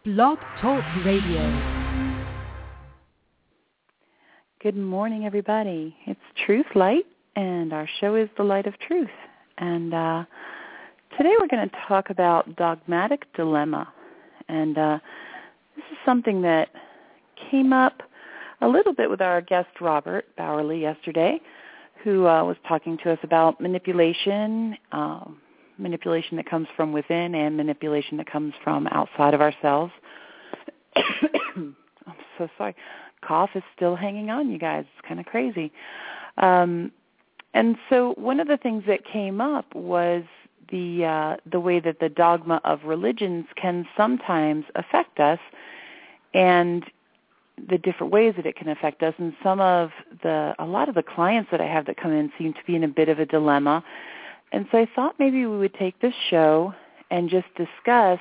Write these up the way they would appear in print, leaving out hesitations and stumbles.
Blog Talk Radio. Good morning, everybody. It's Truth Light, and our show is The Light of Truth. And today we're going to talk about dogmatic dilemma. And this is something that came up a little bit with our guest, Robert Bowerly, yesterday, who was talking to us about manipulation, manipulation that comes from within and manipulation that comes from outside of ourselves. I'm so sorry. Cough is still hanging on, you guys. It's kind of crazy. And so one of the things that came up was the way that the dogma of religions can sometimes affect us, and the different ways that it can affect us. And a lot of the clients that I have that come in seem to be in a bit of a dilemma. And so I thought maybe we would take this show and just discuss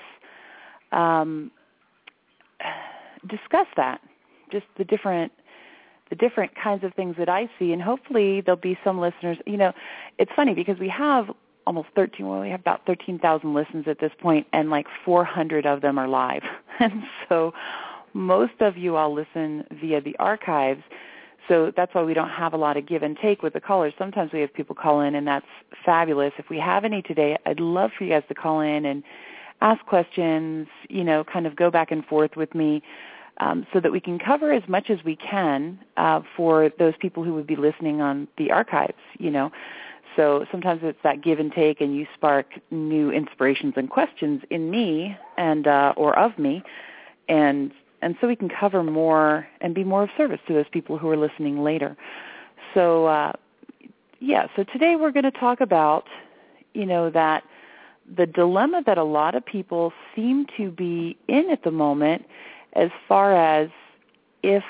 that, just the different kinds of things that I see, and hopefully there'll be some listeners. You know, it's funny because we have we have about 13,000 listens at this point, and like 400 of them are live. And so most of you all listen via the archives. So that's why we don't have a lot of give and take with the callers. Sometimes we have people call in, and that's fabulous. If we have any today, I'd love for you guys to call in and ask questions, you know, kind of go back and forth with me so that we can cover as much as we can for those people who would be listening on the archives, you know. So sometimes it's that give and take, and you spark new inspirations and questions in me and or of me, and so we can cover more and be more of service to those people who are listening later. So, so today we're going to talk about, you know, that the dilemma that a lot of people seem to be in at the moment as far as if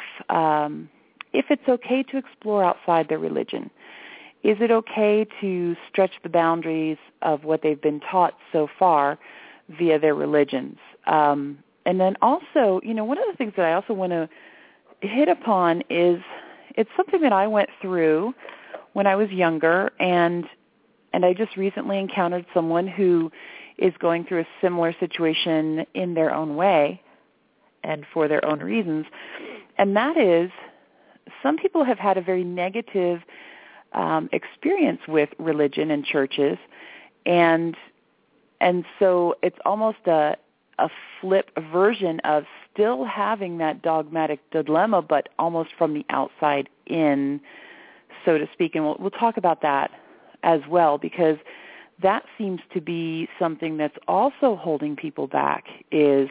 it's okay to explore outside their religion. Is it okay to stretch the boundaries of what they've been taught so far via their religions? And then also, you know, one of the things that I also want to hit upon is it's something that I went through when I was younger, and I just recently encountered someone who is going through a similar situation in their own way and for their own reasons. And that is, some people have had a very negative experience with religion and churches, and so it's almost a flip version of still having that dogmatic dilemma, but almost from the outside in, so to speak. And we'll talk about that as well, because that seems to be something that's also holding people back, is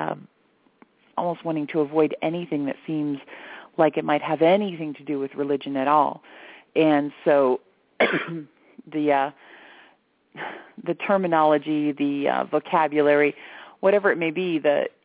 almost wanting to avoid anything that seems like it might have anything to do with religion at all. And so the terminology, the vocabulary, whatever it may be,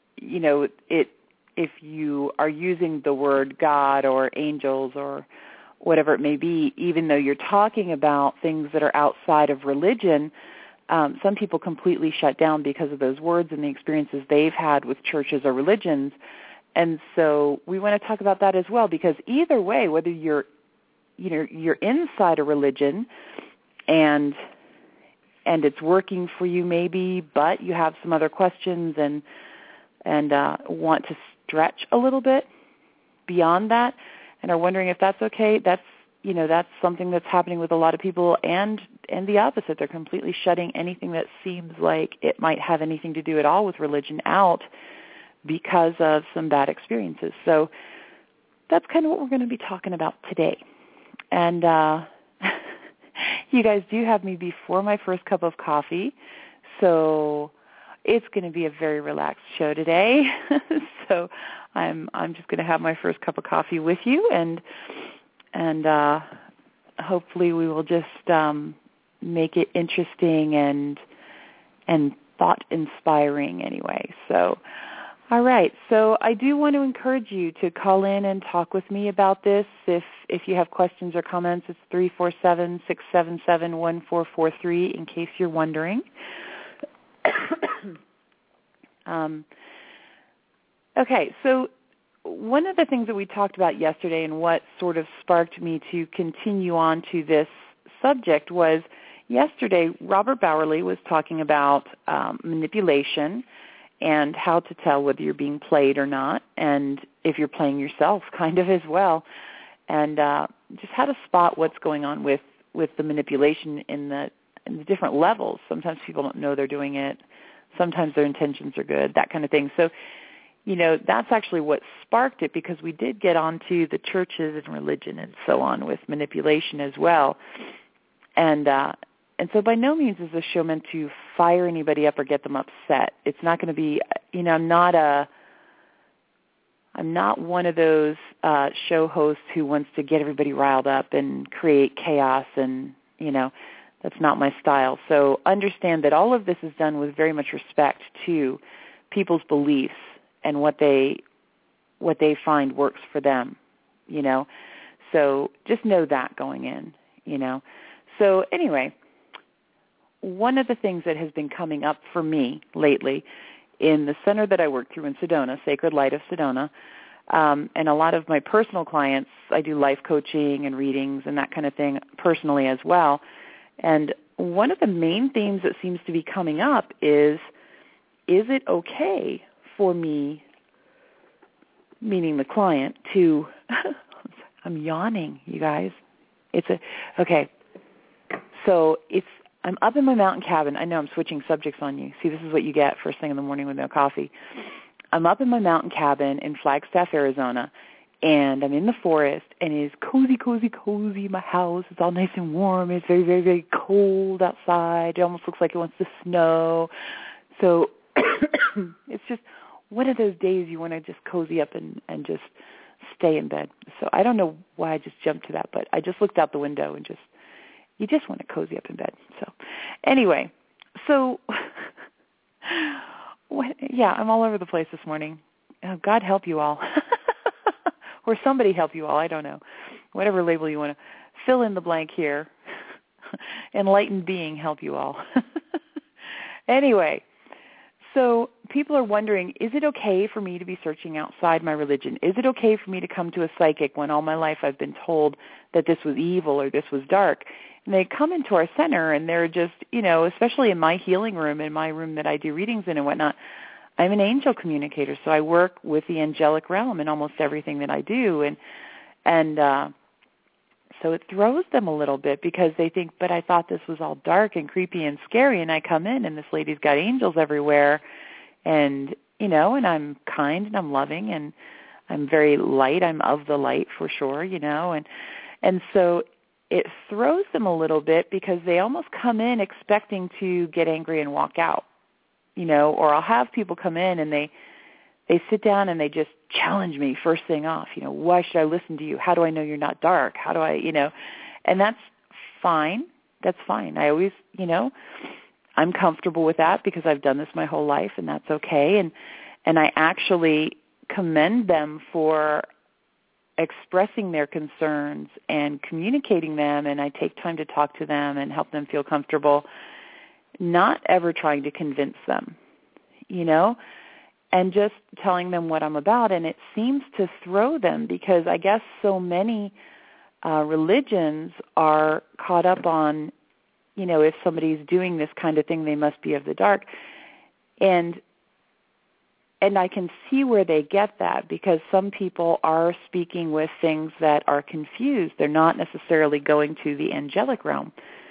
if you are using the word God or angels or whatever it may be, even though you're talking about things that are outside of religion, some people completely shut down because of those words and the experiences they've had with churches or religions. And so we want to talk about that as well, because either way, whether you're inside a religion and it's working for you maybe, but you have some other questions and want to stretch a little bit beyond that and are wondering if that's okay, that's something that's happening with a lot of people, and the opposite. They're completely shutting anything that seems like it might have anything to do at all with religion out because of some bad experiences. So that's kind of what we're going to be talking about today. And you guys do have me before my first cup of coffee, so it's going to be a very relaxed show today. So I'm just going to have my first cup of coffee with you, and hopefully we will just make it interesting and thought-inspiring anyway. So, all right. So I do want to encourage you to call in and talk with me about this. If you have questions or comments, it's 347-677-1443 in case you're wondering. Okay, so one of the things that we talked about yesterday and what sort of sparked me to continue on to this subject was yesterday Robert Bowerly was talking about manipulation and how to tell whether you're being played or not, and if you're playing yourself kind of as well, and just how to spot what's going on with the manipulation in the different levels. Sometimes people don't know they're doing it. Sometimes their intentions are good, that kind of thing. So, that's actually what sparked it, because we did get onto the churches and religion and so on with manipulation as well. And so by no means is this show meant to fire anybody up or get them upset. It's not going to be, I'm not one of those show hosts who wants to get everybody riled up and create chaos, and, that's not my style. So understand that all of this is done with very much respect to people's beliefs and what they find works for them, So just know that going in, So anyway, one of the things that has been coming up for me lately in the center that I work through in Sedona, Sacred Light of Sedona, and a lot of my personal clients, I do life coaching and readings and that kind of thing personally as well. And one of the main themes that seems to be coming up is it okay for me, meaning the client, to, I'm yawning, you guys. Okay. So I'm up in my mountain cabin. I know I'm switching subjects on you. See, this is what you get first thing in the morning with no coffee. I'm up in my mountain cabin in Flagstaff, Arizona, and I'm in the forest, and it is cozy, cozy, cozy. My house is all nice and warm. It's very, very, very cold outside. It almost looks like it wants to snow. So it's just one of those days you want to just cozy up and just stay in bed. So I don't know why I just jumped to that, but I just looked out the window and you just want to cozy up in bed. So anyway, I'm all over the place this morning. Oh, God help you all. Or somebody help you all. I don't know. Whatever label you want to fill in the blank here. Enlightened being help you all. Anyway, so people are wondering, is it okay for me to be searching outside my religion? Is it okay for me to come to a psychic when all my life I've been told that this was evil or this was dark? And they come into our center and they're just, especially in my healing room, in my room that I do readings in and whatnot, I'm an angel communicator, so I work with the angelic realm in almost everything that I do. And so it throws them a little bit because they think, but I thought this was all dark and creepy and scary, and I come in and this lady's got angels everywhere, and, and I'm kind and I'm loving and I'm very light. I'm of the light for sure, and so it throws them a little bit because they almost come in expecting to get angry and walk out, or I'll have people come in and they sit down and they just challenge me first thing off. Why should I listen to you? How do I know you're not dark? How do I, and that's fine. That's fine. I always, I'm comfortable with that because I've done this my whole life, and that's okay. And I actually commend them for expressing their concerns and communicating them, and I take time to talk to them and help them feel comfortable, not ever trying to convince them, and just telling them what I'm about. And it seems to throw them because I guess so many religions are caught up on, if somebody's doing this kind of thing, they must be of the dark. And I can see where they get that because some people are speaking with things that are confused. They're not necessarily going to the angelic realm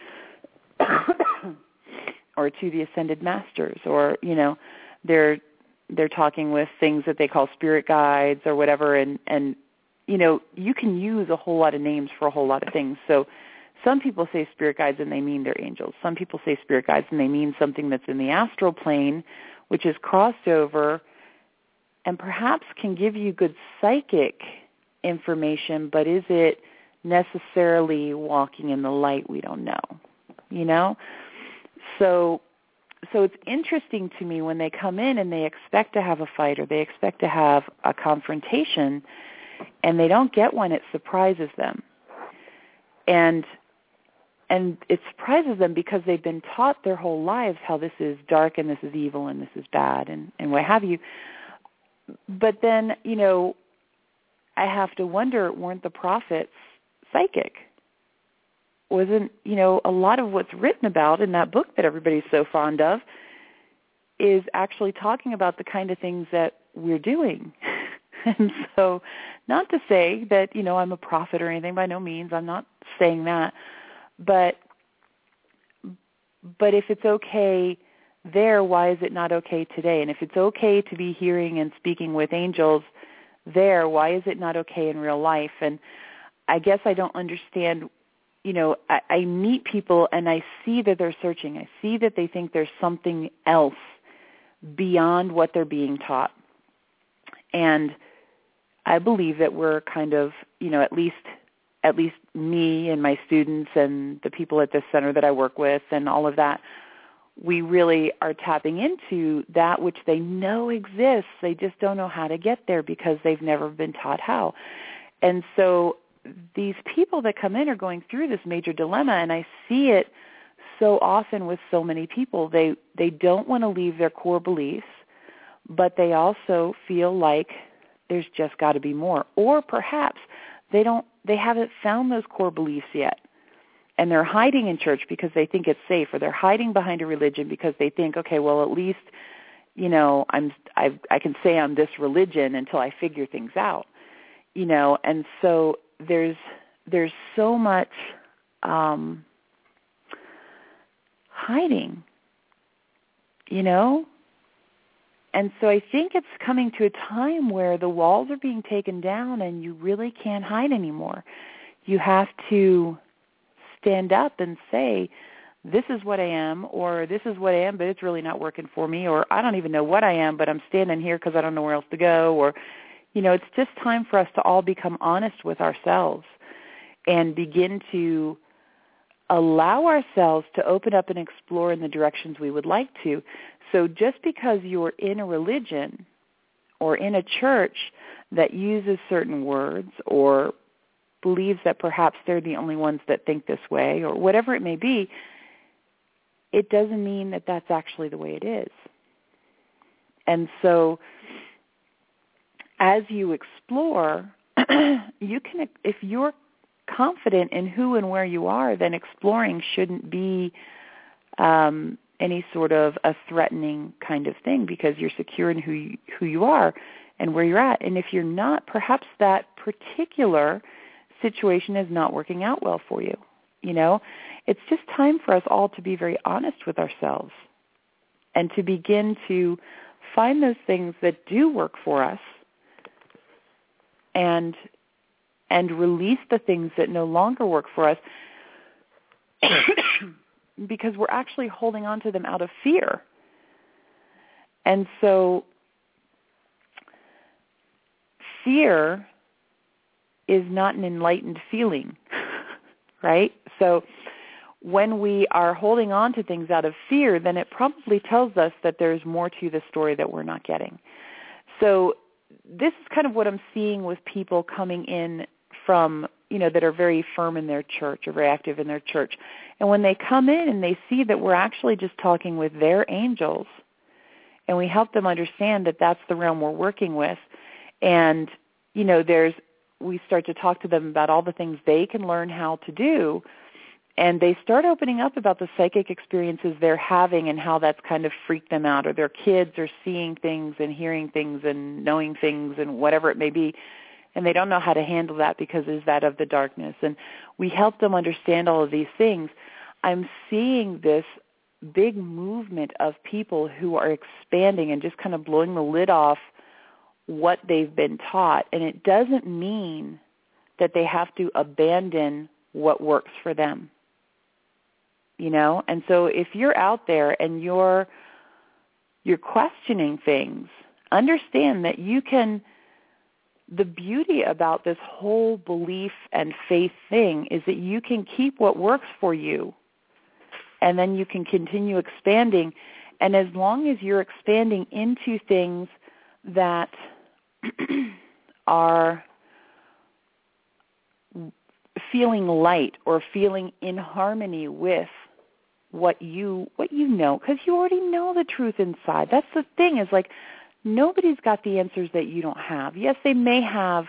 or to the ascended masters, or, they're talking with things that they call spirit guides or whatever. And you can use a whole lot of names for a whole lot of things. So some people say spirit guides and they mean they're angels. Some people say spirit guides and they mean something that's in the astral plane, which is crossed over and perhaps can give you good psychic information, but is it necessarily walking in the light? We don't know, So it's interesting to me when they come in and they expect to have a fight or they expect to have a confrontation and they don't get one, it surprises them. And it surprises them because they've been taught their whole lives how this is dark and this is evil and this is bad and what have you. But then, I have to wonder, weren't the prophets psychic? Wasn't, a lot of what's written about in that book that everybody's so fond of, is actually talking about the kind of things that we're doing. And so not to say that, I'm a prophet or anything, by no means. I'm not saying that. But if it's okay there, why is it not okay today? And if it's okay to be hearing and speaking with angels there, why is it not okay in real life? And I guess I don't understand. I meet people and I see that they're searching. I see that they think there's something else beyond what they're being taught. And I believe that we're kind of, at least me and my students and the people at this center that I work with and all of that, we really are tapping into that which they know exists. They just don't know how to get there because they've never been taught how. And so these people that come in are going through this major dilemma, and I see it so often with so many people. They don't want to leave their core beliefs, but they also feel like there's just got to be more. Or perhaps they haven't found those core beliefs yet, and they're hiding in church because they think it's safe, or they're hiding behind a religion because they think, okay, well, at least I can say I'm this religion until I figure things out, and so there's so much hiding, And so I think it's coming to a time where the walls are being taken down and you really can't hide anymore. You have to stand up and say, this is what I am, or this is what I am, but it's really not working for me, or I don't even know what I am, but I'm standing here because I don't know where else to go, or, it's just time for us to all become honest with ourselves and begin to allow ourselves to open up and explore in the directions we would like to. So just because you're in a religion or in a church that uses certain words or believes that perhaps they're the only ones that think this way or whatever it may be, it doesn't mean that that's actually the way it is. And so as you explore, you can, if you're confident in who and where you are, then exploring shouldn't be any sort of a threatening kind of thing because you're secure in who you are and where you're at. And if you're not, perhaps that particular situation is not working out well for you. It's just time for us all to be very honest with ourselves and to begin to find those things that do work for us and release the things that no longer work for us because we're actually holding on to them out of fear. And so fear is not an enlightened feeling, right? So when we are holding on to things out of fear, then it probably tells us that there's more to the story that we're not getting. So this is kind of what I'm seeing with people coming in from, that are very firm in their church or very active in their church. And when they come in and they see that we're actually just talking with their angels and we help them understand that that's the realm we're working with, and, we start to talk to them about all the things they can learn how to do, and they start opening up about the psychic experiences they're having and how that's kind of freaked them out, or their kids are seeing things and hearing things and knowing things and whatever it may be, and they don't know how to handle that because it's that of the darkness. And we help them understand all of these things. I'm seeing this big movement of people who are expanding and just kind of blowing the lid off what they've been taught. And it doesn't mean that they have to abandon what works for them. And so if you're out there and you're questioning things, understand that you can. The beauty about this whole belief and faith thing is that you can keep what works for you, and then you can continue expanding. And as long as you're expanding into things that are feeling light or feeling in harmony with what you know, because you already know the truth inside. That's the thing, is like, nobody's got the answers that you don't have. Yes, they may have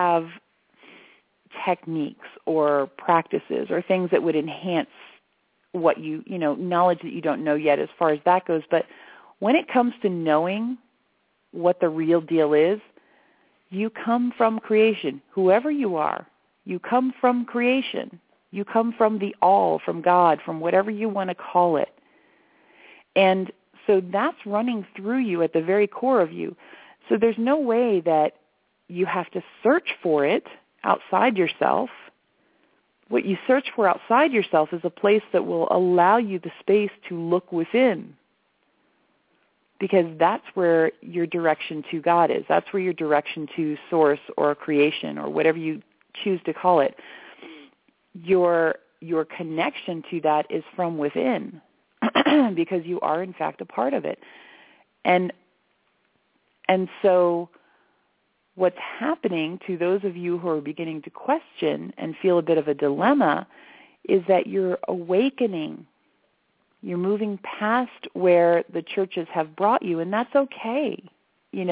techniques or practices or things that would enhance what knowledge that you don't know yet as far as that goes. But when it comes to knowing what the real deal is, you come from creation. Whoever you are, you come from creation. You come from the all, from God, from whatever you want to call it. And so that's running through you at the very core of you. So there's no way that you have to search for it outside yourself. What you search for outside yourself is a place that will allow you the space to look within, because that's where your direction to God is. That's where your direction to source or creation or whatever you choose to call it. Your connection to that is from within because you are, in fact, a part of it. And so what's happening to those of you who are beginning to question and feel a bit of a dilemma is that you're awakening. You're moving past where the churches have brought you, and that's okay, It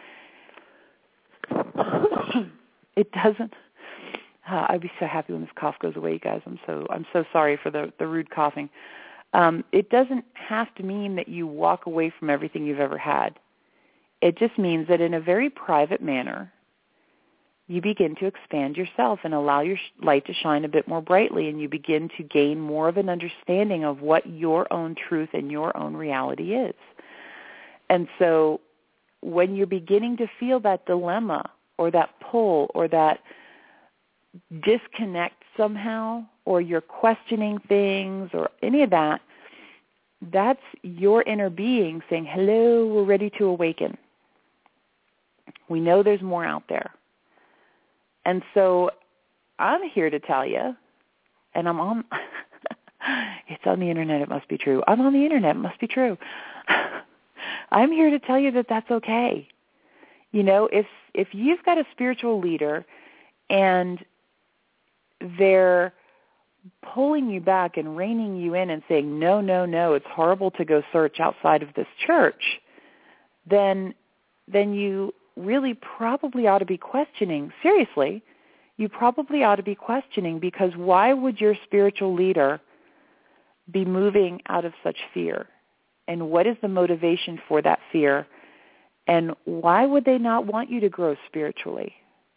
doesn't. I'd be so happy when this cough goes away, you guys. I'm so sorry for the rude coughing. It doesn't have to mean that you walk away from everything you've ever had. It just means that in a very private manner, you begin to expand yourself and allow your light to shine a bit more brightly, and you begin to gain more of an understanding of what your own truth and your own reality is. And so when you're beginning to feel that dilemma or that pull or that disconnect somehow, or you're questioning things or any of that, that's your inner being saying, hello, we're ready to awaken. We know there's more out there. And so I'm here to tell you, and I'm on, it's on the internet, it must be true. I'm on the internet, it must be true. I'm here to tell you that that's okay. If you've got a spiritual leader and they're pulling you back and reining you in and saying, no, it's horrible to go search outside of this church, then you really probably ought to be questioning. Seriously, you probably ought to be questioning, because why would your spiritual leader be moving out of such fear? And what is the motivation for that fear? And why would they not want you to grow spiritually?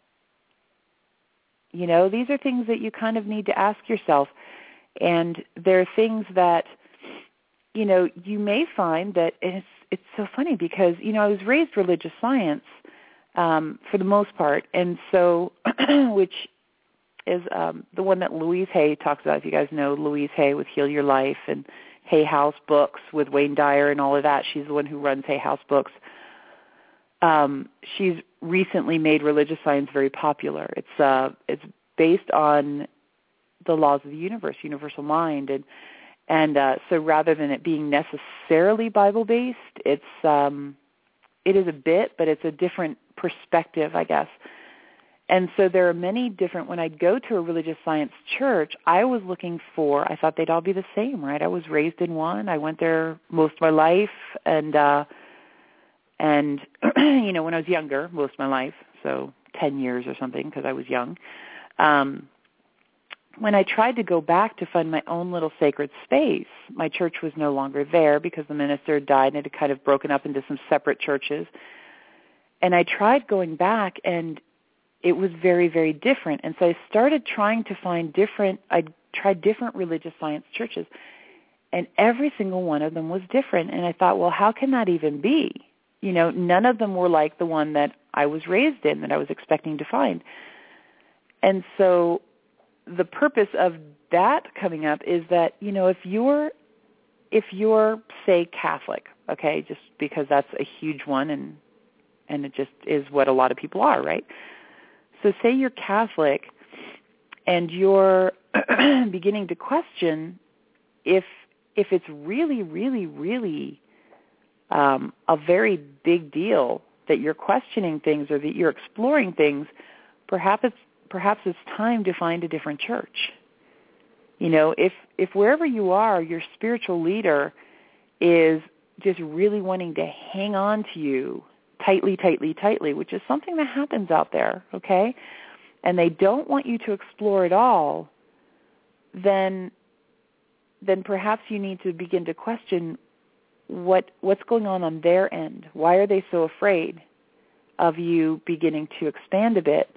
These are things that you kind of need to ask yourself. And there are things that, you may find that it's so funny because, I was raised religious science for the most part, and so, which is the one that Louise Hay talks about. If you guys know Louise Hay with Heal Your Life and Hay House Books with Wayne Dyer and all of that, she's the one who runs Hay House Books. She's recently made religious science very popular. It's based on the laws of the universe, universal mind, and so rather than it being necessarily Bible-based, it is a bit, but it's a different perspective, I guess. And so there are many different, when I go to a religious science church, I thought they'd all be the same, right? I was raised in one. I went there most of my life, and when I was younger, most of my life, so 10 years or something, because I was young, when I tried to go back to find my own little sacred space, my church was no longer there because the minister had died and it had kind of broken up into some separate churches. And I tried going back, and it was very, very different. And so I started trying to find I tried different religious science churches, and every single one of them was different. And I thought, well, how can that even be? None of them were like the one that I was raised in, that I was expecting to find. And so the purpose of that coming up is that, if you're, say, Catholic, okay, just because that's a huge one, and it just is what a lot of people are, right? So say you're Catholic and you're beginning to question if it's really, really, really a very big deal that you're questioning things or that you're exploring things, perhaps it's time to find a different church. If wherever you are, your spiritual leader is just really wanting to hang on to you tightly, which is something that happens out there, okay, and they don't want you to explore it all, then then perhaps you need to begin to question what's going on their end. Why are they so afraid of you beginning to expand a bit?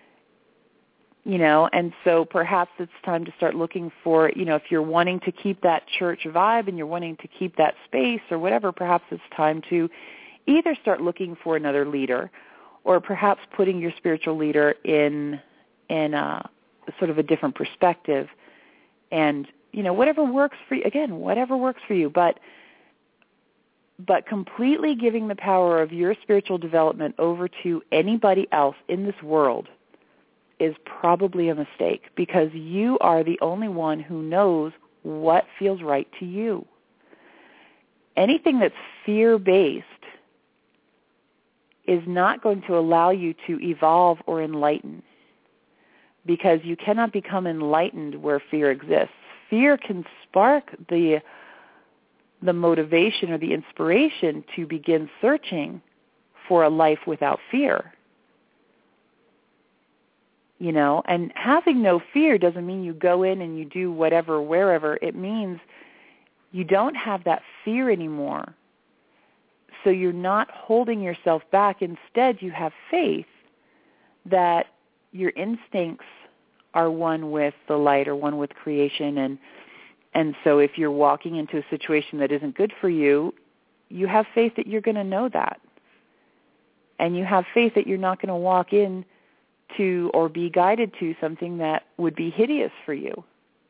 And so perhaps it's time to start looking for, if you're wanting to keep that church vibe and you're wanting to keep that space or whatever, perhaps it's time to either start looking for another leader or perhaps putting your spiritual leader in sort of a different perspective. And, whatever works for you, again, whatever works for you, but completely giving the power of your spiritual development over to anybody else in this world is probably a mistake, because you are the only one who knows what feels right to you. Anything that's fear-based is not going to allow you to evolve or enlighten, because you cannot become enlightened where fear exists. Fear can spark the motivation or the inspiration to begin searching for a life without fear. And having no fear doesn't mean you go in and you do whatever, wherever. It means you don't have that fear anymore. So you're not holding yourself back. Instead, you have faith that your instincts are one with the light or one with creation. And so if you're walking into a situation that isn't good for you, you have faith that you're going to know that. And you have faith that you're not going to walk in to or be guided to something that would be hideous for you.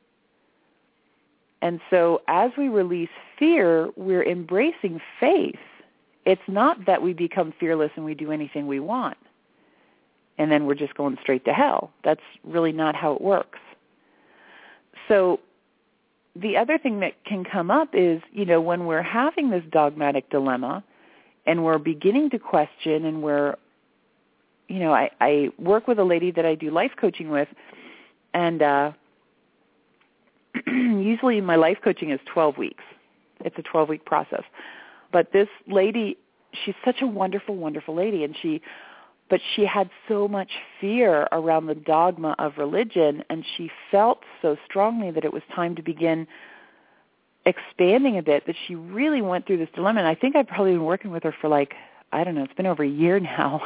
And so as we release fear, we're embracing faith. It's not that we become fearless and we do anything we want, and then we're just going straight to hell. That's really not how it works. So the other thing that can come up is, when we're having this dogmatic dilemma and we're beginning to question and we're I work with a lady that I do life coaching with, and usually my life coaching is 12 weeks. It's a 12-week process. But this lady, she's such a wonderful, wonderful lady, but she had so much fear around the dogma of religion, and she felt so strongly that it was time to begin expanding a bit that she really went through this dilemma. And I think I've probably been working with her for it's been over a year now.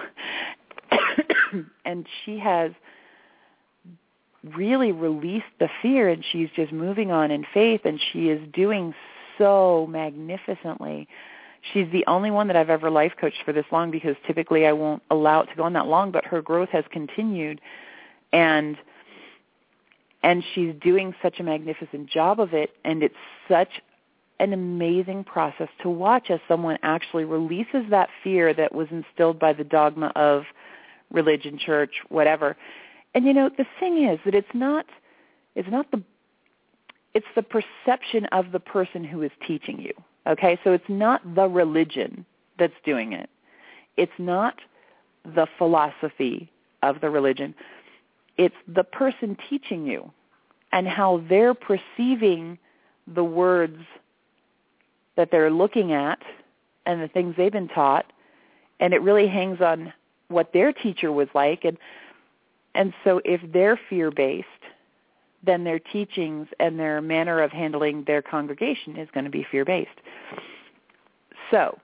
And she has really released the fear, and she's just moving on in faith, and she is doing so magnificently. She's the only one that I've ever life coached for this long, because typically I won't allow it to go on that long, but her growth has continued, and she's doing such a magnificent job of it, and it's such an amazing process to watch as someone actually releases that fear that was instilled by the dogma of religion, church, whatever. And the thing is that it's the perception of the person who is teaching you. Okay, so it's not the religion that's doing it. It's not the philosophy of the religion. It's the person teaching you and how they're perceiving the words that they're looking at and the things they've been taught, and it really hangs on what their teacher was like. And so if they're fear-based, then their teachings and their manner of handling their congregation is going to be fear-based. So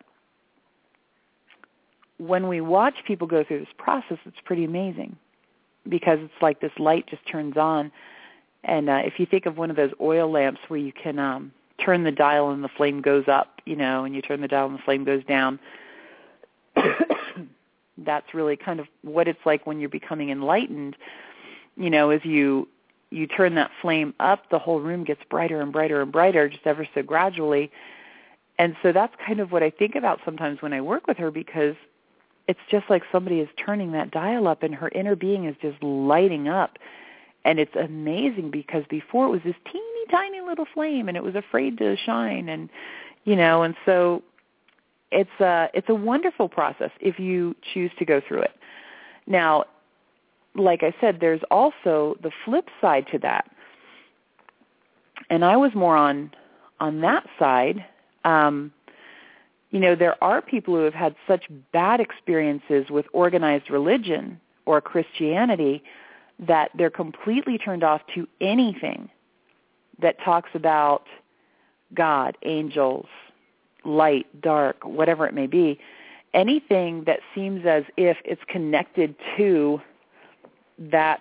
when we watch people go through this process, it's pretty amazing, because it's like this light just turns on. And if you think of one of those oil lamps where you can turn the dial and the flame goes up, and you turn the dial and the flame goes down, that's really kind of what it's like when you're becoming enlightened. As you turn that flame up, the whole room gets brighter and brighter and brighter, just ever so gradually. And so that's kind of what I think about sometimes when I work with her, because it's just like somebody is turning that dial up and her inner being is just lighting up. And it's amazing, because before it was this teeny tiny little flame and it was afraid to shine, and so it's a wonderful process if you choose to go through it. Now, like I said, there's also the flip side to that. And I was more on that side. There are people who have had such bad experiences with organized religion or Christianity that they're completely turned off to anything that talks about God, angels, light, dark, whatever it may be, anything that seems as if it's connected to that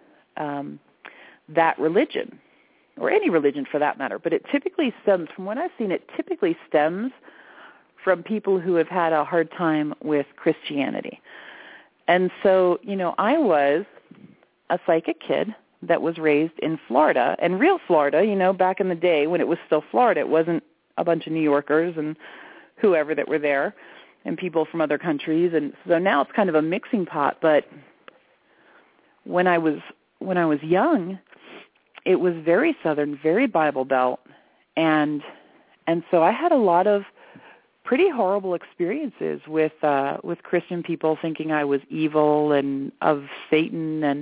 that religion, or any religion for that matter, but it typically stems, from what I've seen, it typically stems from people who have had a hard time with Christianity. And so, I was a psychic kid that was raised in Florida, and real Florida, back in the day when it was still Florida. It wasn't a bunch of New Yorkers and whoever that were there and people from other countries. And so now it's kind of a mixing pot. But when I was young, it was very Southern, very Bible Belt. And so I had a lot of pretty horrible experiences with Christian people thinking I was evil and of Satan and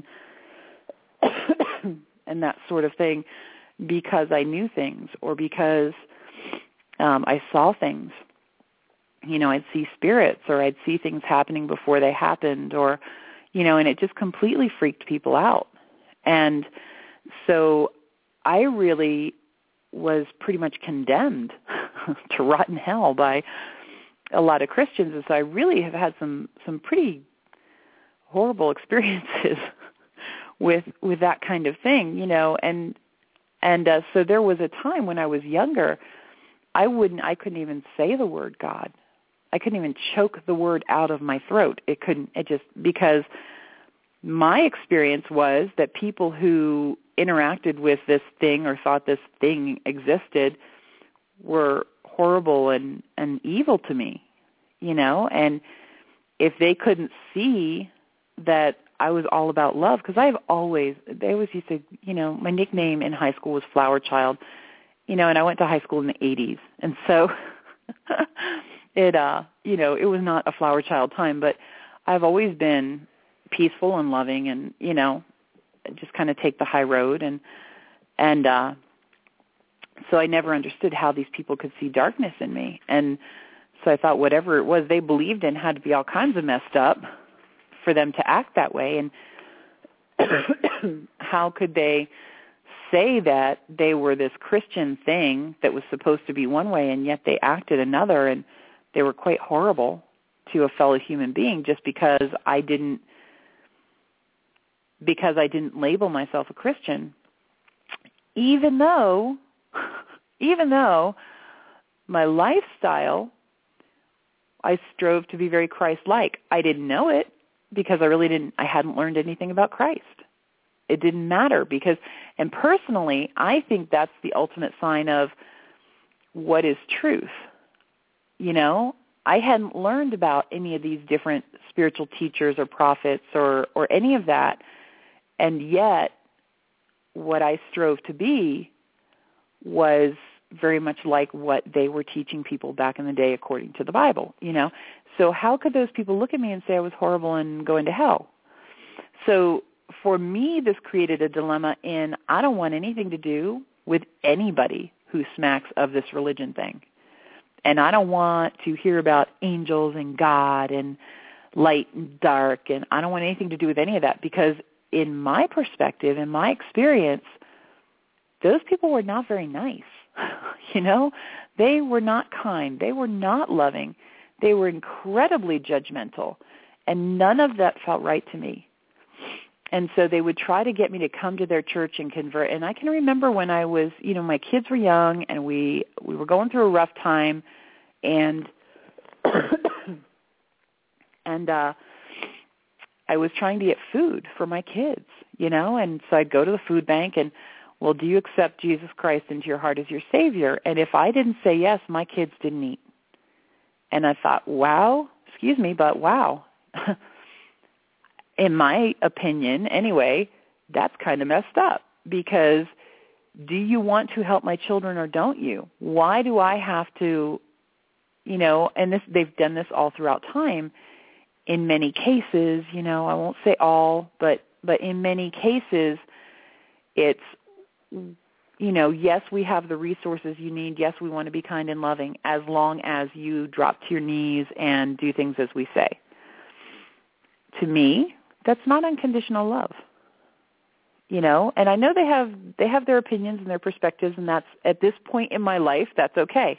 and that sort of thing, because I knew things, or because I saw things. I'd see spirits, or I'd see things happening before they happened, or, and it just completely freaked people out. And so I really was pretty much condemned to rot in hell by a lot of Christians. And so I really have had some pretty horrible experiences with that kind of thing, and so there was a time when I was younger, I couldn't even say the word God. I couldn't even choke the word out of my throat. Because my experience was that people who interacted with this thing or thought this thing existed were horrible and evil to me, and if they couldn't see that I was all about love, because they always used to, my nickname in high school was Flower Child, and I went to high school in the 80s. And so it was not a flower child time, but I've always been peaceful and loving and, just kind of take the high road. And so I never understood how these people could see darkness in me. And so I thought whatever it was they believed in had to be all kinds of messed up for them to act that way. And how could they say that they were this Christian thing that was supposed to be one way, and yet they acted another, and they were quite horrible to a fellow human being just because I didn't label myself a Christian, even though my lifestyle, I strove to be very Christ-like. I didn't know it, because I hadn't learned anything about Christ. It didn't matter and personally, I think that's the ultimate sign of what is truth. I hadn't learned about any of these different spiritual teachers or prophets or any of that, and yet what I strove to be was very much like what they were teaching people back in the day according to the Bible, So how could those people look at me and say I was horrible and go into hell? So for me, this created a dilemma in I don't want anything to do with anybody who smacks of this religion thing. And I don't want to hear about angels and God and light and dark, and I don't want anything to do with any of that, because in my perspective, in my experience, those people were not very nice. They were not kind. They were not loving. They were incredibly judgmental, and none of that felt right to me. And so they would try to get me to come to their church and convert. And I can remember when I was, my kids were young, and we were going through a rough time, and I was trying to get food for my kids, and so I'd go to the food bank and, well, do you accept Jesus Christ into your heart as your Savior? And if I didn't say yes, my kids didn't eat. And I thought, wow, excuse me, but wow. In my opinion, anyway, that's kind of messed up, because do you want to help my children or don't you? Why do I have to, and they've done this all throughout time. In many cases, I won't say all, but in many cases, it's, yes, we have the resources you need. Yes, we want to be kind and loving, as long as you drop to your knees and do things as we say. To me, that's not unconditional love. and I know they have their opinions and their perspectives, and that's, at this point in my life, that's okay.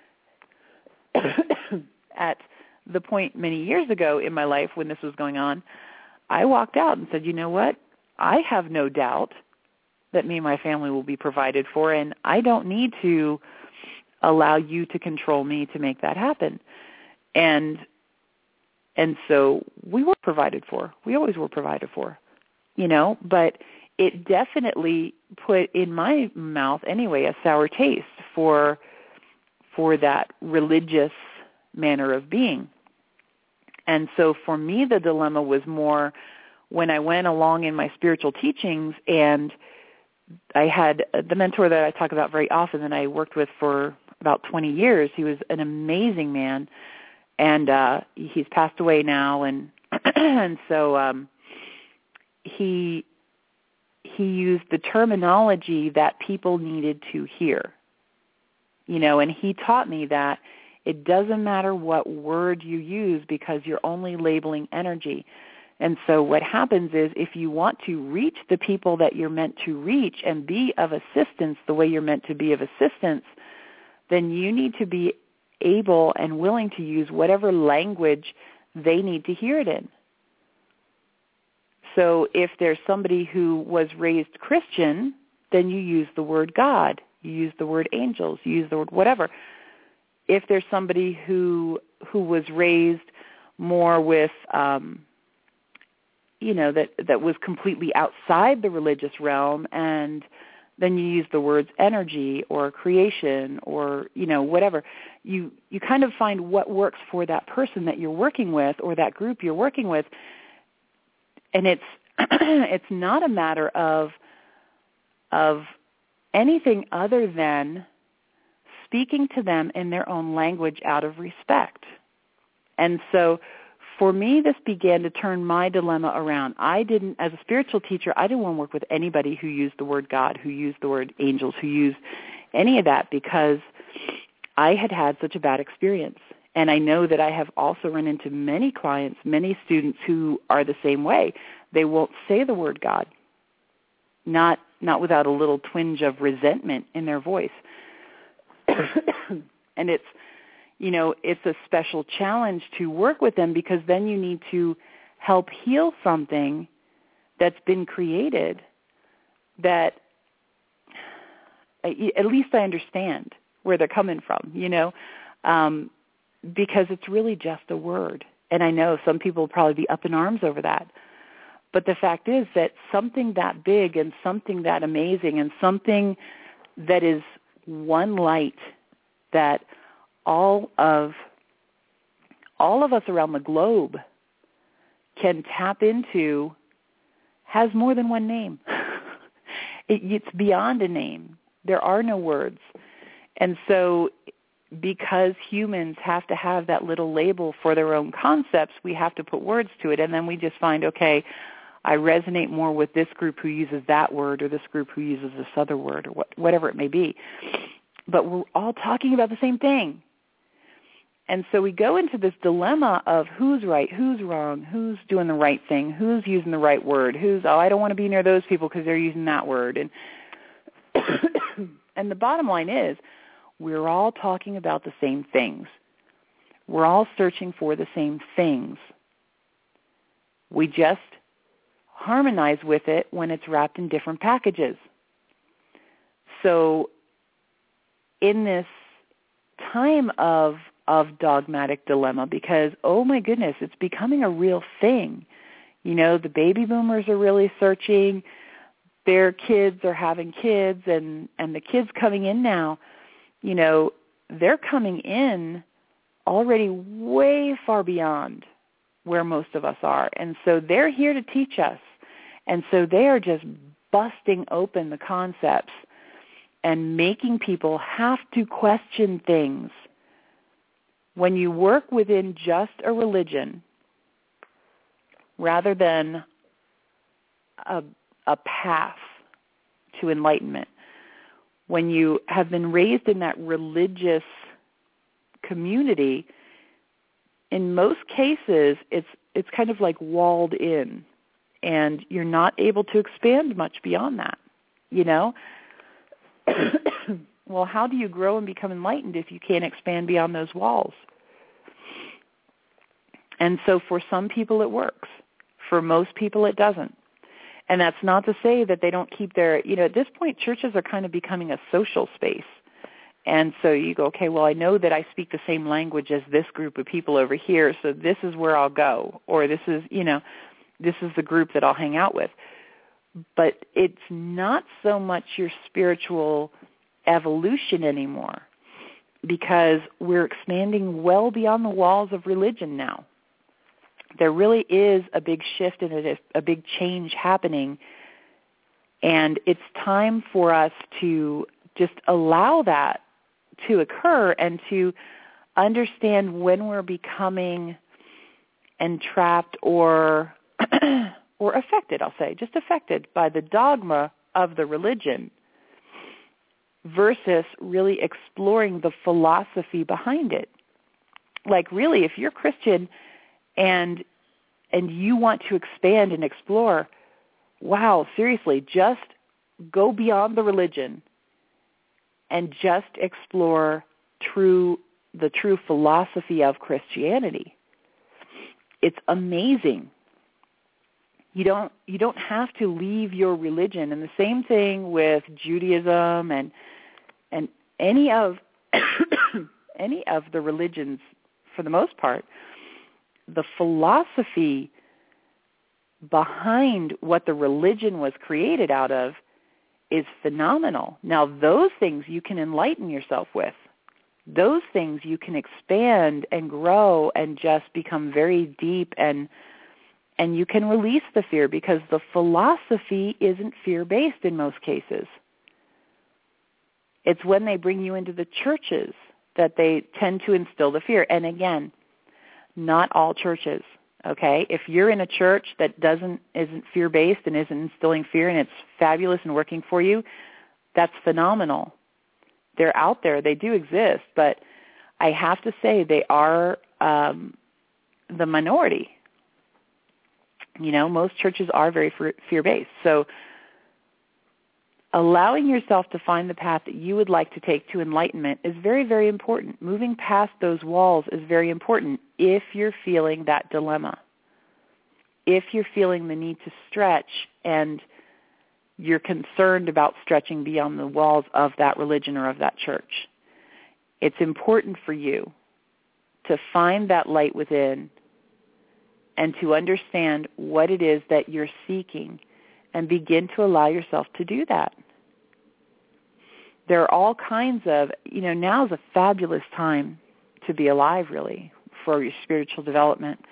At the point many years ago in my life when this was going on, I walked out and said, you know what? I have no doubt that me and my family will be provided for, and I don't need to allow you to control me to make that happen. And so we were provided for. We always were provided for, but it definitely put in my mouth anyway a sour taste for that religious manner of being. And so for me, the dilemma was more when I went along in my spiritual teachings, and I had the mentor that I talk about very often that I worked with for about 20 years. He was an amazing man, and he's passed away now, and and so he used the terminology that people needed to hear, and he taught me that it doesn't matter what word you use because you're only labeling energy. And so what happens is if you want to reach the people that you're meant to reach and be of assistance the way you're meant to be of assistance, then you need to be able and willing to use whatever language they need to hear it in. So if there's somebody who was raised Christian, then you use the word God, you use the word angels, you use the word whatever. If there's somebody who was raised more with, that was completely outside the religious realm, and then you use the words energy or creation or, whatever. You kind of find what works for that person that you're working with or that group you're working with. And it's not a matter of anything other than speaking to them in their own language out of respect. And so for me, this began to turn my dilemma around. As a spiritual teacher, I didn't want to work with anybody who used the word God, who used the word angels, who used any of that, because I had had such a bad experience. And I know that I have also run into many clients, many students who are the same way. They won't say the word God, not without a little twinge of resentment in their voice. And it's a special challenge to work with them, because then you need to help heal something that's been created that at least I understand where they're coming from, because it's really just a word. And I know some people will probably be up in arms over that. But the fact is that something that big and something that amazing and something that is one light that all of us around the globe can tap into has more than one name. It's beyond a name. There are no words. And so because humans have to have that little label for their own concepts, we have to put words to it. And then we just find, okay, I resonate more with this group who uses that word or this group who uses this other word or whatever it may be. But we're all talking about the same thing. And so we go into this dilemma of who's right, who's wrong, who's doing the right thing, who's using the right word, I don't want to be near those people because they're using that word. And and the bottom line is we're all talking about the same things. We're all searching for the same things. We just harmonize with it when it's wrapped in different packages. So in this time of dogmatic dilemma, because, oh my goodness, it's becoming a real thing. The baby boomers are really searching. Their kids are having kids, and the kids coming in now, they're coming in already way far beyond where most of us are. And so they're here to teach us. And so they are just busting open the concepts and making people have to question things. When you work within just a religion rather than a path to enlightenment, when you have been raised in that religious community, in most cases it's kind of like walled in. and you're not able to expand much beyond that, you know? Well, how do you grow and become enlightened if you can't expand beyond those walls? And so for some people it works. For most people it doesn't. And that's not to say that they don't keep their, you know, at this point churches are kind of becoming a social space. And so you go, okay, well, I know that I speak the same language as this group of people over here, so this is where I'll go. Or this is, you know, this is the group that I'll hang out with. But it's not so much your spiritual evolution anymore, because we're expanding well beyond the walls of religion now. There really is a big shift and a big change happening, and it's time for us to just allow that to occur and to understand when we're becoming entrapped or or affected, I'll say, just affected by the dogma of the religion versus really exploring the philosophy behind it. Like really, if you're Christian and you want to expand and explore, wow, seriously, just go beyond the religion and just explore the true philosophy of Christianity. It's amazing. You don't have to leave your religion, and the same thing with Judaism and any of any of the religions for the most part. The philosophy behind what the religion was created out of is phenomenal. Now, those things you can enlighten yourself with. Those things you can expand and grow and just become very deep, and you can release the fear, because the philosophy isn't fear-based in most cases. It's when they bring you into the churches that they tend to instill the fear. And again, not all churches, okay? If you're in a church that isn't fear-based and isn't instilling fear and it's fabulous and working for you, that's phenomenal. They're out there. They do exist, but I have to say they are the minority. You know, most churches are very fear-based. So allowing yourself to find the path that you would like to take to enlightenment is very, very important. Moving past those walls is very important if you're feeling that dilemma, if you're feeling the need to stretch and you're concerned about stretching beyond the walls of that religion or of that church. It's important for you to find that light within and to understand what it is that you're seeking and begin to allow yourself to do that. There are all kinds of, you know, now is a fabulous time to be alive, really, for your spiritual development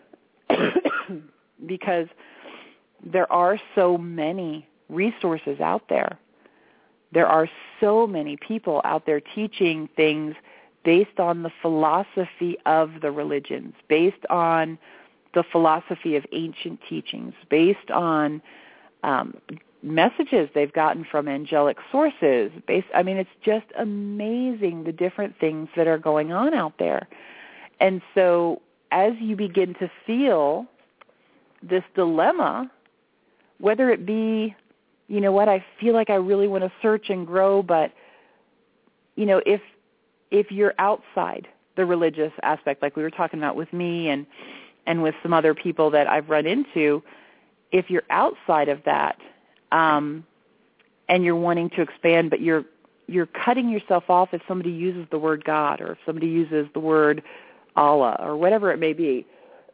because there are so many resources out there. There are so many people out there teaching things based on the philosophy of the religions, based on the philosophy of ancient teachings, based on messages they've gotten from angelic sources. It's just amazing the different things that are going on out there. And so as you begin to feel this dilemma, whether it be, you know what, I feel like I really want to search and grow, but, you know, if you're outside the religious aspect, like we were talking about with me and with some other people that I've run into, if you're outside of that and you're wanting to expand, but you're cutting yourself off if somebody uses the word God or if somebody uses the word Allah or whatever it may be,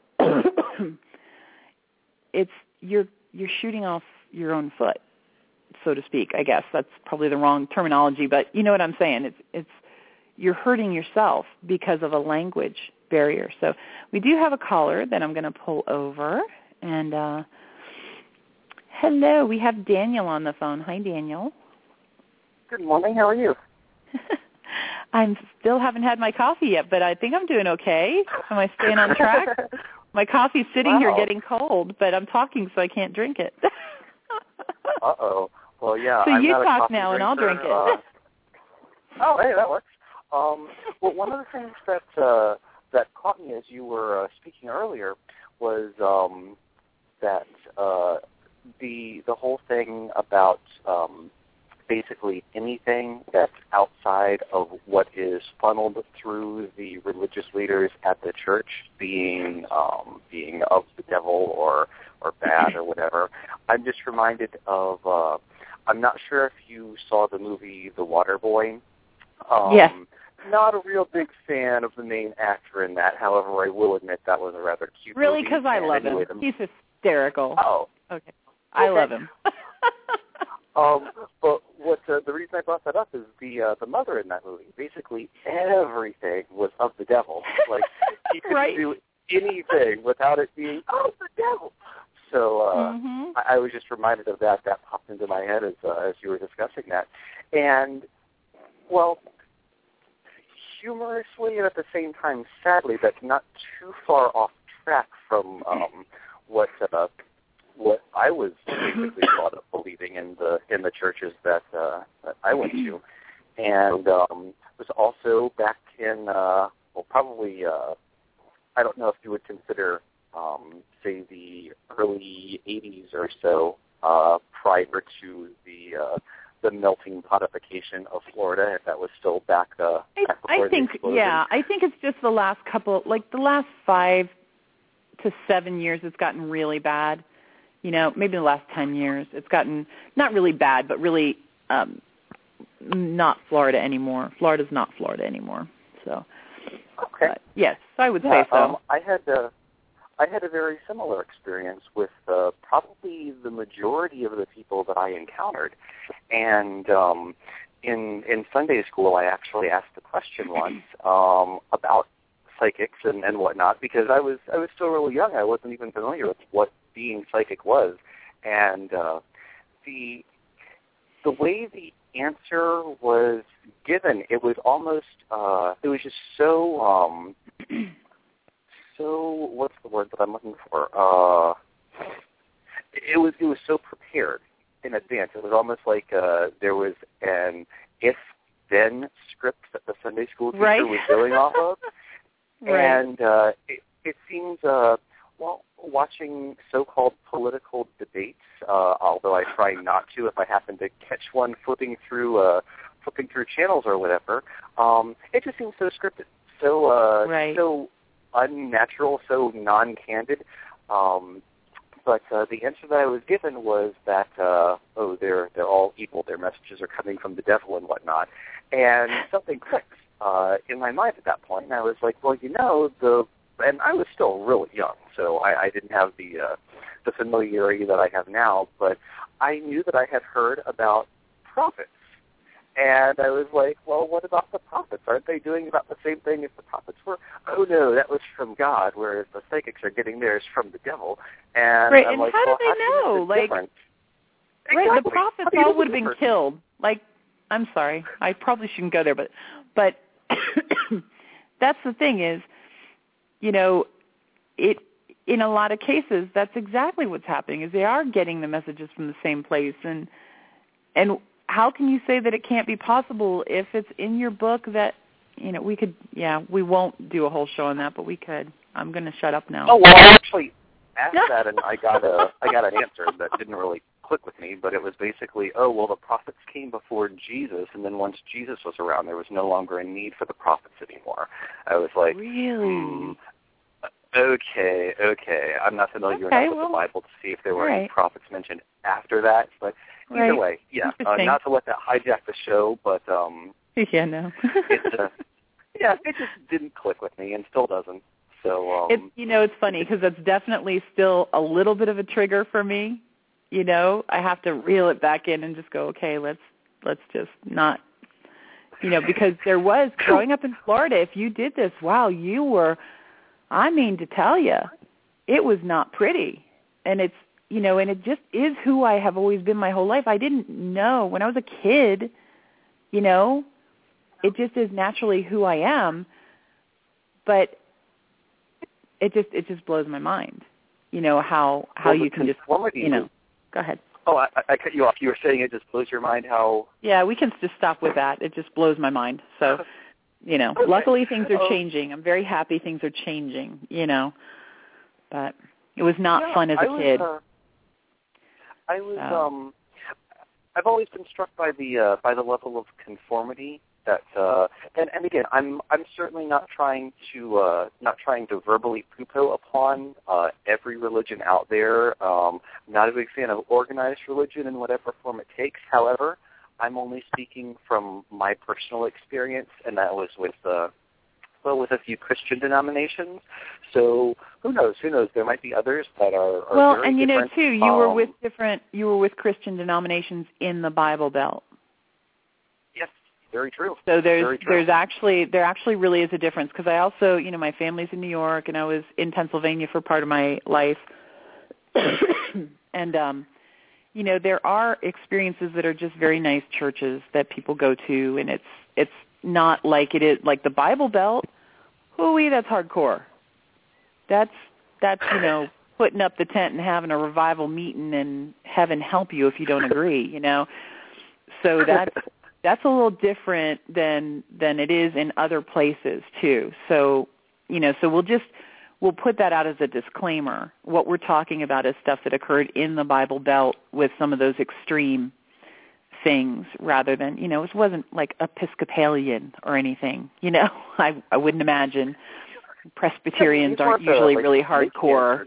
you're shooting off your own foot, so to speak. I guess that's probably the wrong terminology, but you know what I'm saying. It's you're hurting yourself because of a language barrier. So we do have a caller that I'm going to pull over. And hello, we have Daniel on the phone. Hi, Daniel. Good morning. How are you? I still haven't had my coffee yet, but I think I'm doing okay. Am I staying on track? My coffee's sitting here getting cold, but I'm talking so I can't drink it. Uh-oh. Well, yeah. So I'm you not talk now and I'll drink it. Oh, hey, that works. Well, one of the things that caught me as you were speaking earlier was that the whole thing about basically anything that's outside of what is funneled through the religious leaders at the church being of the devil or bad or whatever. I'm just reminded of, I'm not sure if you saw the movie The Waterboy. Yes. Not a real big fan of the main actor in that. However, I will admit that was a rather cute really, movie. because I love him. He's hysterical. Oh. Okay. I love him. But what the reason I brought that up is the mother in that movie. Basically, everything was of the devil. Like, he couldn't do anything without it being of the devil. So I was just reminded of that. That popped into my head as you were discussing that. And, well, humorously and at the same time, sadly, that's not too far off track from what I was basically brought up believing in the churches that I went to, and was also back in probably I don't know if you would consider say the early 80s or so, prior to the melting potification of Florida, if that was still back before I think the explosion. I think it's just the last 5 to 7 years it's gotten really bad. You know, maybe the last 10 years it's gotten not really bad, but really not Florida anymore. Florida's not Florida anymore. So, okay. But yes, I would say so. I had a very similar experience with probably the majority of the people that I encountered, and in Sunday school I actually asked the question once about psychics and whatnot, because I was still really young. I wasn't even familiar with what being psychic was, and the way the answer was given, it was almost it was just so so what's the word that I'm looking for? It was so prepared in advance. It was almost like there was an if-then script that the Sunday school teacher was going off of. Right. And it seems, watching so-called political debates, although I try not to if I happen to catch one flipping through channels or whatever, it just seems so scripted, so unnatural, so non-candid. But the answer that I was given was that, they're all evil. Their messages are coming from the devil and whatnot. And something clicked in my mind at that point, and I was like, well, and I was still really young, so I didn't have the familiarity that I have now, but I knew that I had heard about prophets. And I was like, well, what about the prophets? Aren't they doing about the same thing as the prophets were? Oh, no, that was from God, whereas the psychics are getting theirs from the devil. And right, I'm and like, how well, do they know? Right, exactly. The prophets all would have been killed. Like, I'm sorry, I probably shouldn't go there, but that's the thing is, you know, in a lot of cases, that's exactly what's happening, is they are getting the messages from the same place. And how can you say that it can't be possible if it's in your book that, you know, we won't do a whole show on that, but we could. I'm going to shut up now. Oh, well, I actually asked that, and I got an answer that didn't really click with me, but it was basically, the prophets came before Jesus, and then once Jesus was around, there was no longer a need for the prophets anymore. I was like, really? Okay. I'm not familiar enough with the Bible to see if there were any prophets mentioned after that, but either way, not to let that hijack the show, but yeah, no. it just didn't click with me and still doesn't. So it's funny because that's definitely still a little bit of a trigger for me. You know, I have to reel it back in and just go, okay, let's just not, because there was growing up in Florida. If you did this, wow, you were. I mean to tell you, it was not pretty, and it's and it just is who I have always been my whole life. I didn't know when I was a kid, it just is naturally who I am, but it just blows my mind, how you can just Go ahead. Oh, I cut you off. You were saying it just blows your mind how... Yeah, we can just stop with that. It just blows my mind. So, luckily things are changing. I'm very happy things are changing, but, It was not fun as a kid. I've always been struck by the level of conformity that, and again, I'm certainly not trying to verbally poo-poo upon every religion out there. Not a big fan of organized religion in whatever form it takes. However, I'm only speaking from my personal experience, and that was with a few Christian denominations. So who knows? There might be others that are well, very and different. too, you were with Christian denominations in the Bible Belt. Yes, very true. So there actually really is a difference, because I also, my family's in New York, and I was in Pennsylvania for part of my life, and there are experiences that are just very nice churches that people go to, and it's not like it is like the Bible Belt. Hooey, that's hardcore. That's putting up the tent and having a revival meeting and heaven help you if you don't agree, So that's a little different than it is in other places too. So, so we'll put that out as a disclaimer. What we're talking about is stuff that occurred in the Bible Belt with some of those extreme things, rather than, it wasn't like Episcopalian or anything, I wouldn't imagine. Presbyterians aren't usually really hardcore,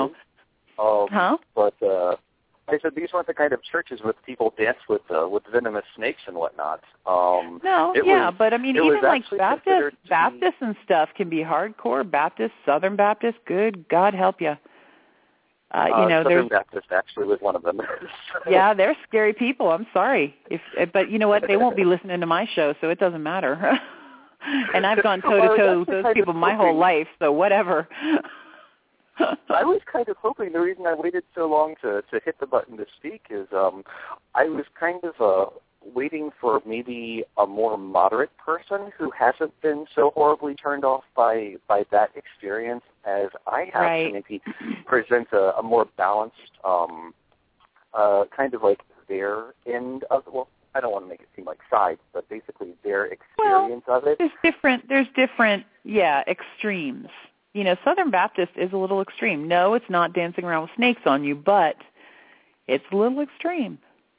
But I said these weren't the kind of churches where people dance with venomous snakes and whatnot. But I mean, even like Baptists and stuff can be hardcore. Baptists, Southern Baptists, good God help you. Southern Baptist actually was one of them. Yeah, they're scary people. I'm sorry, but you know what? They won't be listening to my show, so it doesn't matter. And I've gone toe-to-toe with those people my whole life, so whatever. I was kind of hoping, the reason I waited so long to hit the button to speak is I was kind of waiting for maybe a more moderate person who hasn't been so horribly turned off by that experience as I have, right, to maybe present a more balanced kind of like their end of, well, I don't want to make it seem like sides, but basically their experience of it. There's different, extremes. Southern Baptist is a little extreme. No, it's not dancing around with snakes on you, but it's a little extreme.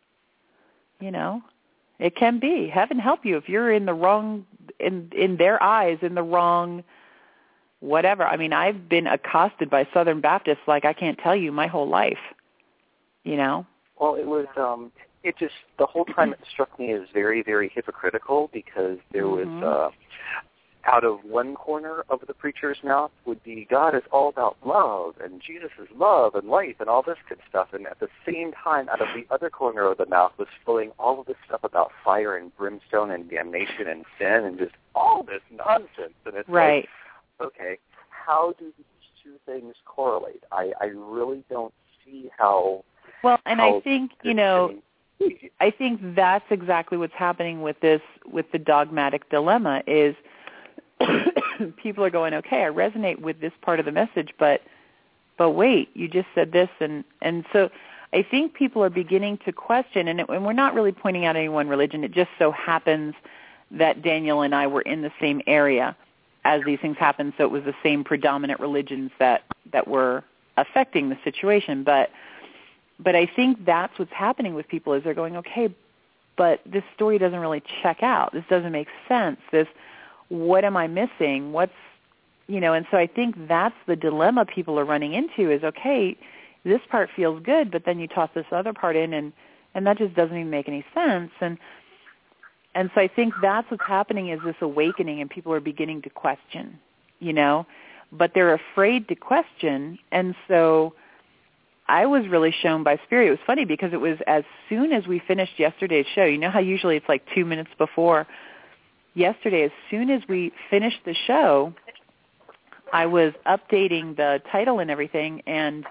It can be. Heaven help you if you're in the wrong, in their eyes, in the wrong whatever. I mean, I've been accosted by Southern Baptists like I can't tell you my whole life, Well, it was, it just, the whole time it struck me as very, very hypocritical, because there was, out of one corner of the preacher's mouth would be, God is all about love, and Jesus is love and life and all this good stuff. And at the same time, out of the other corner of the mouth was flowing all of this stuff about fire and brimstone and damnation and sin and just all this nonsense. And it's right. Like, okay, how do these two things correlate? I really don't see how. Well, and I think, I think that's exactly what's happening with this, with the dogmatic dilemma is, people are going, okay, I resonate with this part of the message, but wait, you just said this, and so I think people are beginning to question, and we're not really pointing out any one religion. It just so happens that Daniel and I were in the same area as these things happened, so it was the same predominant religions that were affecting the situation. But I think that's what's happening with people is they're going, okay, but this story doesn't really check out. This doesn't make sense. What am I missing? And so I think that's the dilemma people are running into is, okay, this part feels good, but then you toss this other part in, and that just doesn't even make any sense. And so I think that's what's happening is this awakening, and people are beginning to question, but they're afraid to question. And so I was really shown by Spirit. It was funny because it was as soon as we finished yesterday's show, how usually it's like 2 minutes before. Yesterday, as soon as we finished the show, I was updating the title and everything, and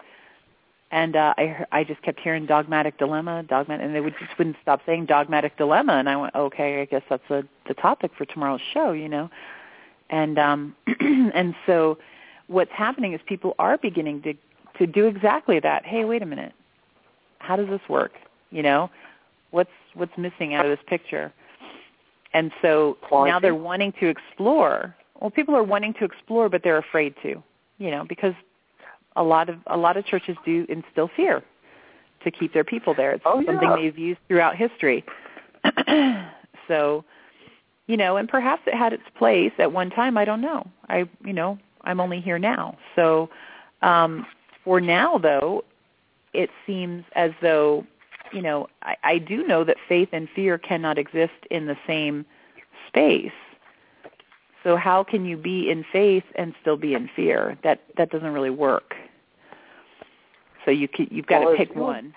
I just kept hearing dogmatic dilemma, and they just wouldn't stop saying dogmatic dilemma, and I went, okay, I guess that's the topic for tomorrow's show, and and so what's happening is people are beginning to do exactly that. Hey, wait a minute, how does this work? What's missing out of this picture? And so now they're wanting to explore. Well, people are wanting to explore, but they're afraid to, because A lot of churches do instill fear to keep their people there. It's something they've used throughout history. So, and perhaps it had its place at one time. I don't know. I'm only here now. So, for now, though, it seems as though, I do know that faith and fear cannot exist in the same space. So how can you be in faith and still be in fear? That doesn't really work. So you've got to pick one,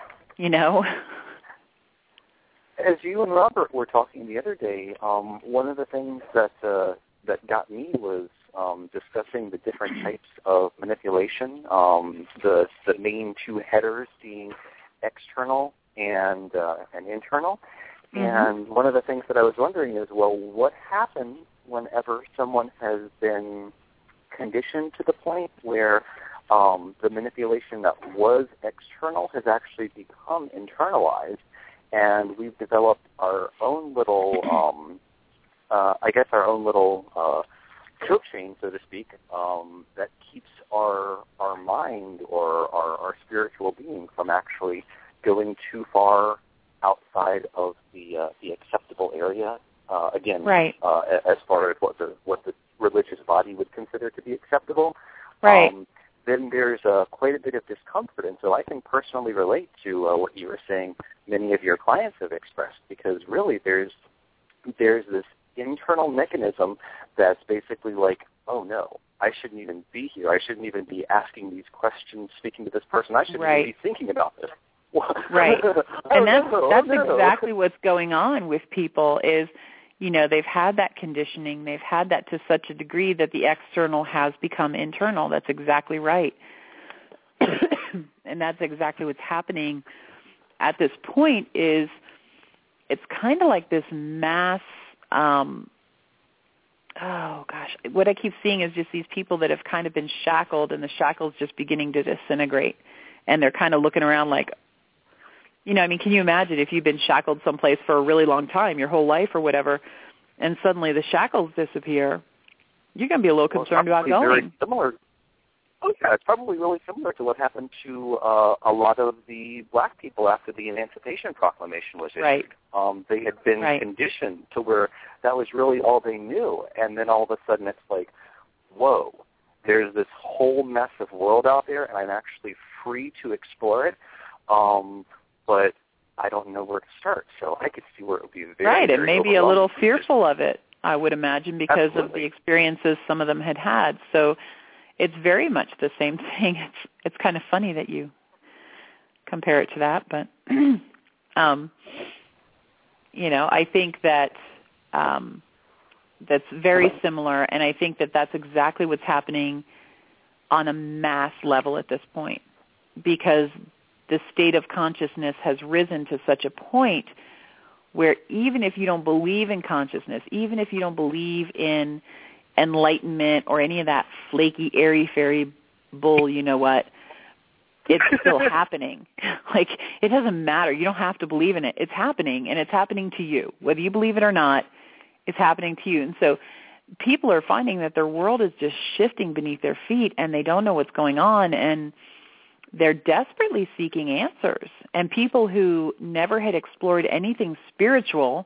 As you and Robert were talking the other day, one of the things that got me was discussing the different types of manipulation. The main two headers being external and internal. Mm-hmm. And one of the things that I was wondering is, well, what happens whenever someone has been conditioned to the point where the manipulation that was external has actually become internalized, and we've developed our own little, choke chain, so to speak, that keeps our mind or our spiritual being from actually going too far outside of the acceptable area. Right. As far as what the religious body would consider to be acceptable. Right. Then there's quite a bit of discomfort, and so I can personally relate to what you were saying many of your clients have expressed, because really there's this internal mechanism that's basically like, oh no, I shouldn't even be here. I shouldn't even be asking these questions, speaking to this person. I shouldn't even be thinking about this. Right. And that's exactly what's going on with people is, they've had that conditioning. They've had that to such a degree that the external has become internal. That's exactly right. And that's exactly what's happening at this point is it's kind of like this mass, what I keep seeing is just these people that have kind of been shackled, and the shackle's just beginning to disintegrate. And they're kind of looking around like, can you imagine if you've been shackled someplace for a really long time, your whole life or whatever, and suddenly the shackles disappear, you're going to be a little concerned about going. Very similar. Oh, yeah, it's probably really similar to what happened to a lot of the black people after the Emancipation Proclamation was issued. Right. They had been conditioned to where that was really all they knew, and then all of a sudden it's like, whoa, there's this whole mess of world out there, and I'm actually free to explore it. But I don't know where to start, so I could see where it would be very, and maybe a little fearful of it, I would imagine, because of the experiences some of them had. So it's very much the same thing. It's kind of funny that you compare it to that, but I think that that's very similar, and I think that that's exactly what's happening on a mass level at this point, because the state of consciousness has risen to such a point where even if you don't believe in consciousness, even if you don't believe in enlightenment or any of that flaky, airy-fairy bull, it's still happening. Like, it doesn't matter. You don't have to believe in it. It's happening, and it's happening to you. Whether you believe it or not, it's happening to you. And so people are finding that their world is just shifting beneath their feet, and they don't know what's going on, and they're desperately seeking answers. And people who never had explored anything spiritual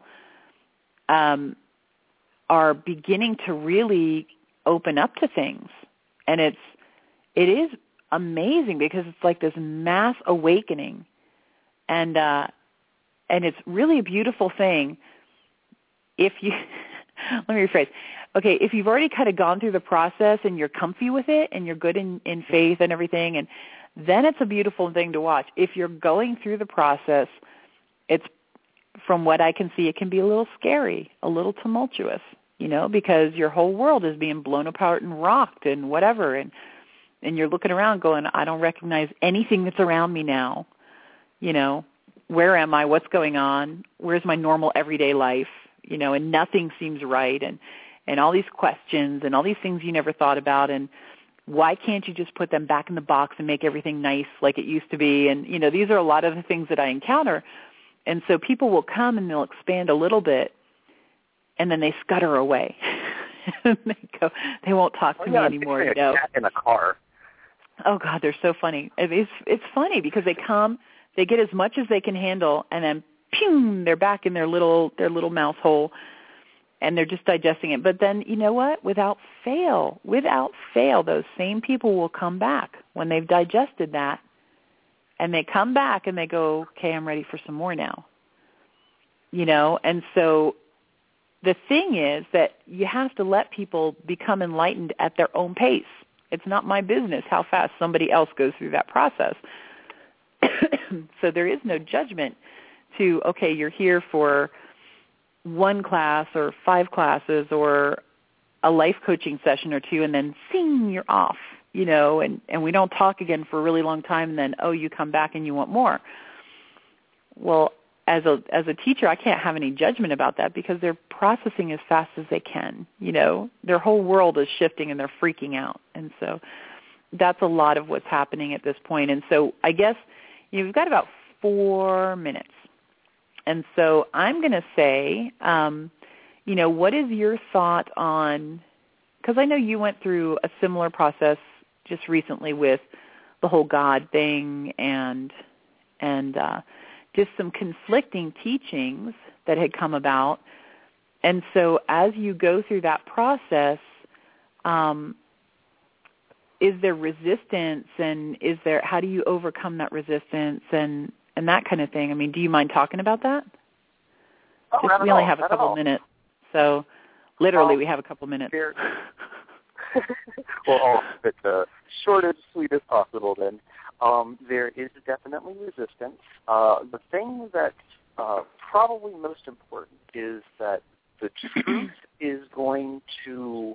are beginning to really open up to things. And it is amazing because it's like this mass awakening. And it's really a beautiful thing if you let me rephrase. Okay, if you've already kind of gone through the process and you're comfy with it and you're good in faith and everything, and then it's a beautiful thing to watch. If you're going through the process, it's, from what I can see, it can be a little scary, a little tumultuous, because your whole world is being blown apart and rocked and whatever, and you're looking around going, I don't recognize anything that's around me now. Where am I? What's going on? Where's my normal everyday life? And nothing seems right, and all these questions and all these things you never thought about, and why can't you just put them back in the box and make everything nice like it used to be? And, these are a lot of the things that I encounter. And so people will come and they'll expand a little bit, and then they scutter away. They won't talk to me anymore. A cat in a car. Oh God, they're so funny. It's funny because they come, they get as much as they can handle, and then pew, they're back in their little mouse hole, and they're just digesting it. But then, you know what? Without fail, those same people will come back when they've digested that, and they come back and they go, okay, I'm ready for some more now. You know, and so the thing is that you have to let people become enlightened at their own pace. It's not my business how fast somebody else goes through that process. So there is no judgment to, okay, you're here for one class or 5 classes or a life coaching session or 2, and then sing, you're off, you know, and we don't talk again for a really long time, and then, oh, you come back and you want more. Well, as a teacher, I can't have any judgment about that because they're processing as fast as they can. You know, their whole world is shifting and they're freaking out. And so that's a lot of what's happening at this point. And so I guess you've got about 4 minutes. And so I'm going to say, you know, what is your thought on, because I know you went through a similar process just recently with the whole God thing and just some conflicting teachings that had come about. And so as you go through that process, is there resistance, and how do you overcome that resistance and that kind of thing? I mean, do you mind talking about that? Oh, we only have a couple minutes. So literally we have a couple minutes. Well, I'll keep it short and sweet as possible then. There is definitely resistance. The thing that's probably most important is that the truth is going to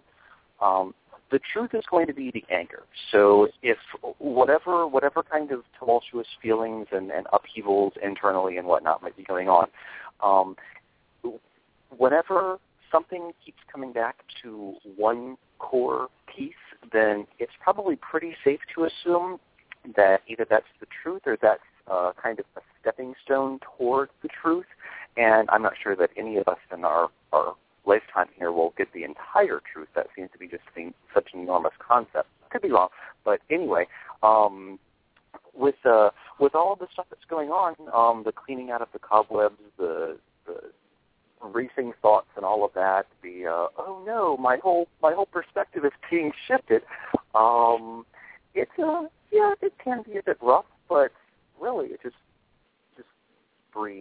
be the anchor. So if whatever kind of tumultuous feelings and upheavals internally and whatnot might be going on, whenever something keeps coming back to one core piece, then it's probably pretty safe to assume that either that's the truth or that's kind of a stepping stone toward the truth. And I'm not sure that any of us in our lifetime here will get the entire truth. That seems to be just such an enormous concept. Could be wrong. But anyway, with all of the stuff that's going on, the cleaning out of the cobwebs, the racing thoughts and all of that, oh no, my whole perspective is being shifted. It can be a bit rough, but really, it just breathe.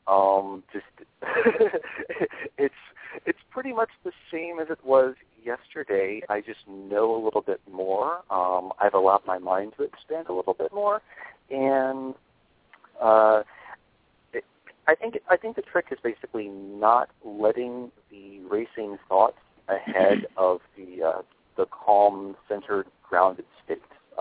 It's pretty much the same as it was yesterday. I just know a little bit more. I've allowed my mind to expand a little bit more, and I think the trick is basically not letting the racing thoughts ahead of the calm, centered, grounded state.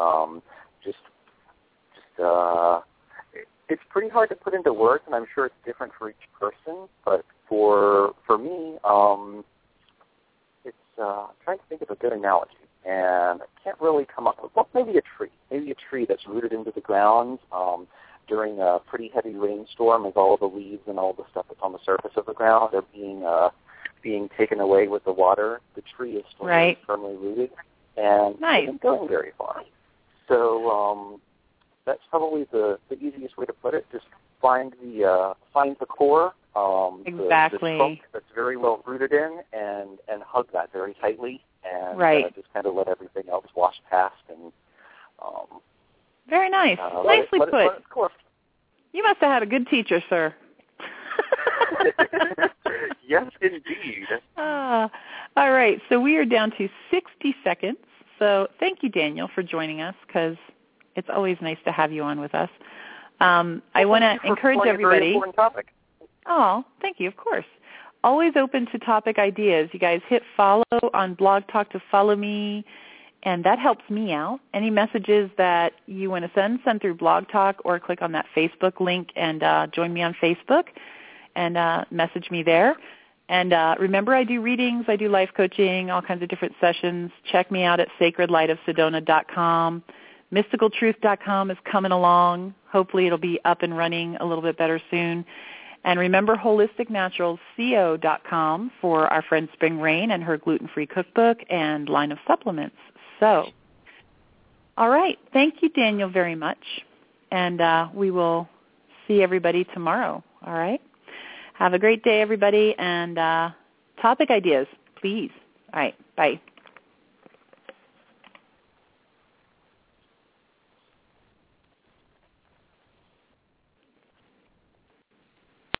It's pretty hard to put into words, and I'm sure it's different for each person. But for me, it's trying to think of a good analogy, and I can't really come up with. Well, maybe a tree that's rooted into the ground during a pretty heavy rainstorm, as all the leaves and all the stuff that's on the surface of the ground are being taken away with the water. The tree is still very firmly rooted and isn't going very far. So that's probably the easiest way to put it. Just find the core, the trunk that's very well rooted in, and hug that very tightly, and just kind of let everything else wash past. And very nice, nicely put. You must have had a good teacher, sir. Yes, indeed. All right, so we are down to 60 seconds. So thank you, Daniel, for joining us, because it's always nice to have you on with us. I want to encourage everybody. Very important topic. Oh, thank you, of course. Always open to topic ideas. You guys hit follow on Blog Talk to follow me, and that helps me out. Any messages that you want to send through Blog Talk, or click on that Facebook link and join me on Facebook and message me there. And remember, I do readings, I do life coaching, all kinds of different sessions. Check me out at sacredlightofsedona.com. MysticalTruth.com is coming along. Hopefully it'll be up and running a little bit better soon. And remember, HolisticNaturalsCO.com for our friend Spring Rain and her gluten-free cookbook and line of supplements. So All right. Thank you, Daniel, very much. And we will see everybody tomorrow. All right. Have a great day, everybody. And topic ideas, please. All right. Bye.